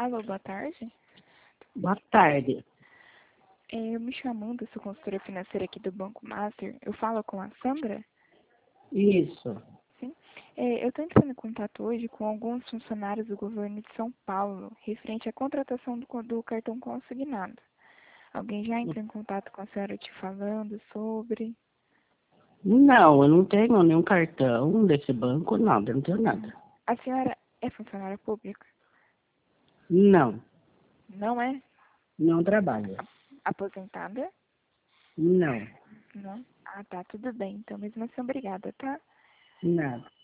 Alô, boa tarde. Boa tarde. Eu me chamo Amanda, sou consultora financeira aqui do Banco Master. Eu falo com a Sandra? Isso. Sim. Eu estou entrando em contato hoje com alguns funcionários do governo de São Paulo, referente à contratação do cartão consignado. Alguém já entrou em contato com a senhora te falando sobre? Não, eu não tenho nenhum cartão desse banco, nada, eu não tenho nada. A senhora é funcionária pública? Não, Não é? não trabalho. Aposentada? Não, Não? Ah, tá, tudo bem. Então, mesmo assim, obrigada, tá? nada.